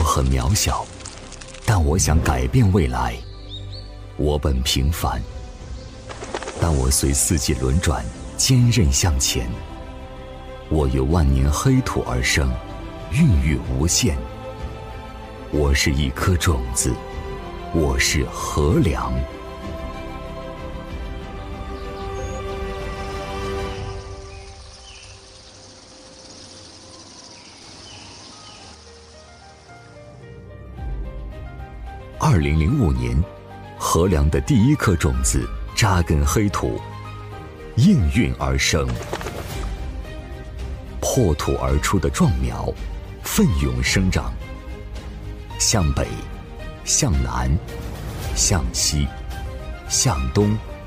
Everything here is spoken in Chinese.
很渺小，但我想改变未来。我本平凡，但我随四季轮转，坚韧向前。我由万年黑土而生，孕育无限。我是一颗种子，我是河梁。2005年，河梁的第一颗种子扎根黑土，应运而生。破土而出的壮苗，奋勇生长。向北，向南，向西，向东，